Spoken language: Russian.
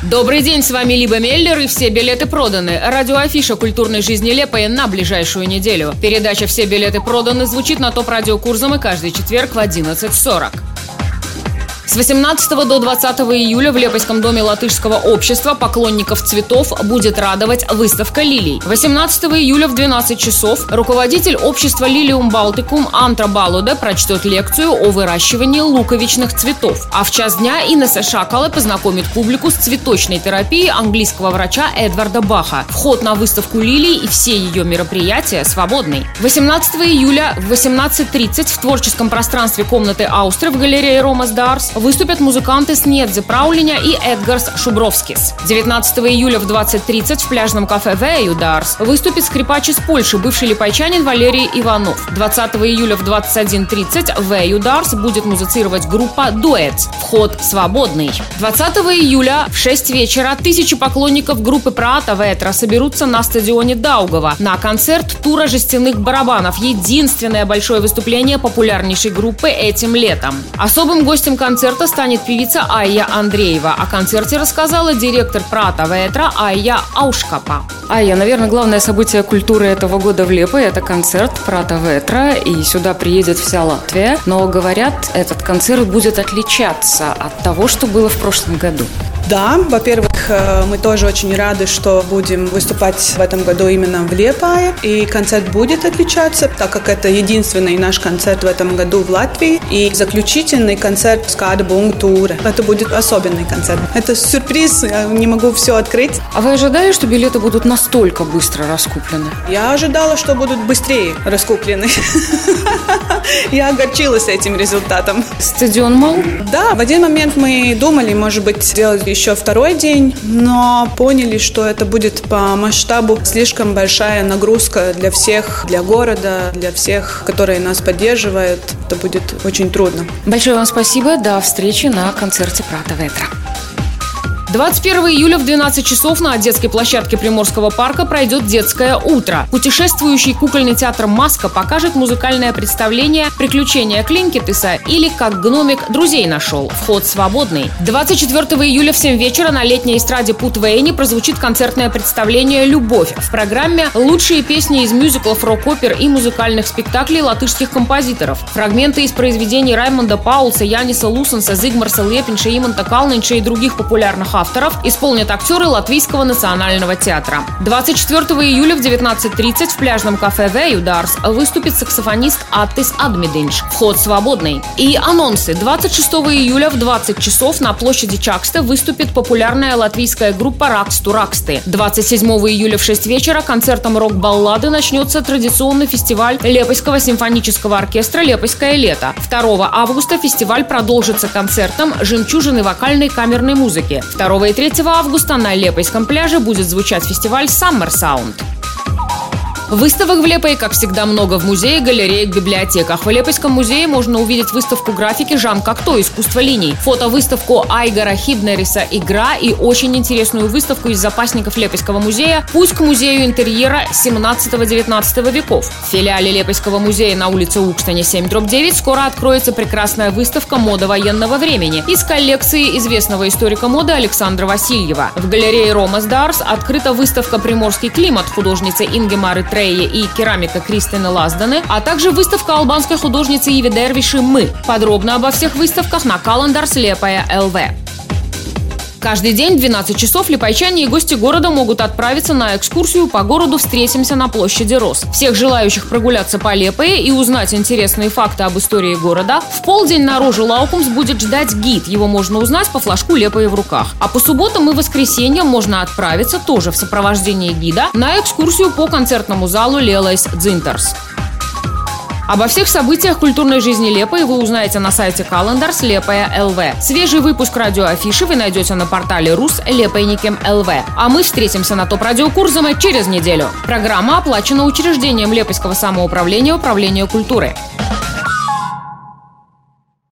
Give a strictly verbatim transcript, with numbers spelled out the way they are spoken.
Добрый день, с вами Либа Меллер, и все билеты проданы. Радиоафиша культурной жизни Лепая на ближайшую неделю. Передача «Все билеты проданы» звучит на топ-радио Курзамы каждый четверг в одиннадцать сорок. С восемнадцатого до двадцатого июля в Лепойском доме латышского общества поклонников цветов будет радовать выставка лилий. восемнадцатого июля в двенадцать часов руководитель общества Лилиум Балтикум Антра Балуде прочтет лекцию о выращивании луковичных цветов. А в час дня Инесса Шакале познакомит публику с цветочной терапией английского врача Эдварда Баха. Вход на выставку лилий и все ее мероприятия свободный. восемнадцатого июля в восемнадцать тридцать в творческом пространстве комнаты Аустры в галерее Ромас Дарс выступят музыканты Снедзе Праулиня и Эдгарс Шубровскис. девятнадцатого июля в двадцать тридцать в пляжном кафе Вею Дарс выступит скрипач из Польши, бывший липайчанин Валерий Иванов. двадцатого июля в двадцать один тридцать в Вею Дарс будет музицировать группа Дуэтс. Вход свободный. двадцатого июля в шесть вечера тысячи поклонников группы Прата Ветра соберутся на стадионе Даугава на концерт тура жестяных барабанов. Единственное большое выступление популярнейшей группы этим летом. Особым гостем концерта станет певица Айя Андреева. О концерте рассказала директор Прата Ветра Айя Аушкапа. Айя, наверное, главное событие культуры этого года в Лепе – это концерт Прата Ветра, и сюда приедет вся Латвия. Но, говорят, этот концерт будет отличаться от того, что было в прошлом году. Да, во-первых, мы тоже очень рады, что будем выступать в этом году именно в Лепае, и концерт будет отличаться, так как это единственный наш концерт в этом году в Латвии, и заключительный концерт Скада Бунгтура. Это будет особенный концерт. Это сюрприз, я не могу все открыть. А вы ожидали, что билеты будут настолько быстро раскуплены? Я ожидала, что будут быстрее раскуплены. Я огорчилась этим результатом. Стадион Мол? Да, в один момент мы думали, может быть, сделать еще второй день, но поняли, что это будет по масштабу слишком большая нагрузка для всех, для города, для всех, которые нас поддерживают. Это будет очень трудно. Большое вам спасибо. До встречи на концерте Прата Ветра. двадцать первого июля в двенадцать часов на детской площадке Приморского парка пройдет детское утро. Путешествующий кукольный театр «Маска» покажет музыкальное представление «Приключения Клинкетиса» или «Как гномик друзей нашел». Вход свободный. двадцать четвёртого июля в семь вечера на летней эстраде Путвейни прозвучит концертное представление «Любовь». В программе лучшие песни из мюзиклов, рок-опер и музыкальных спектаклей латышских композиторов. Фрагменты из произведений Раймонда Паулса, Яниса Лусенса, Зигмарса Лепинша, Иманта Калнинша и других популярных авторов исполнят актеры Латвийского национального театра. двадцать четвёртого июля в девятнадцать тридцать в пляжном кафе Вею Дарс выступит саксофонист Аттис Адмидинш. Вход свободный. И анонсы. двадцать шестого июля в двадцать часов на площади Чаксте выступит популярная латвийская группа Раксту Раксты. двадцать седьмого июля в шесть вечера концертом рок-баллады начнется традиционный фестиваль Лепойского симфонического оркестра «Лепойское лето». второго августа фестиваль продолжится концертом «Жемчужины вокальной камерной музыки». второго и третьего августа на Лепойском пляже будет звучать фестиваль Summer Sound. Выставок в Лепое, как всегда, много в музее, галереях, библиотеках. В Лепойском музее можно увидеть выставку графики Жан Кокто «Искусство линий», фотовыставку Айгара Хибнериса «Игра» и очень интересную выставку из запасников Лепойского музея «Путь к музею интерьера семнадцатого-девятнадцатого веков». В филиале Лепойского музея на улице Укштане семь дробь девять скоро откроется прекрасная выставка «Мода военного времени» из коллекции известного историка моды Александра Васильева. В галерее Ромас Дарс открыта выставка «Приморский климат» художницы Ингемары и керамика Кристины Лазданы, а также выставка албанской художницы Иви Дервиши «Мы». Подробно обо всех выставках на Календарс Лепая эл ви. Каждый день в двенадцать часов липайчане и гости города могут отправиться на экскурсию по городу «Встретимся на площади Роз». Всех желающих прогуляться по Лепое и узнать интересные факты об истории города в полдень на Рожу Лаукумс будет ждать гид. Его можно узнать по флажку Лепое в руках. А по субботам и воскресеньям можно отправиться тоже в сопровождении гида на экскурсию по концертному залу Лелайс Дзинтерс. Обо всех событиях культурной жизни Лепое вы узнаете на сайте Календарс Лепая эл ви. Свежий выпуск радиоафиши вы найдете на портале Рус Лепойникем точка эл ви. А мы встретимся на топ-радио Курзамы через неделю. Программа оплачена учреждением Лепойского самоуправления Управления культуры.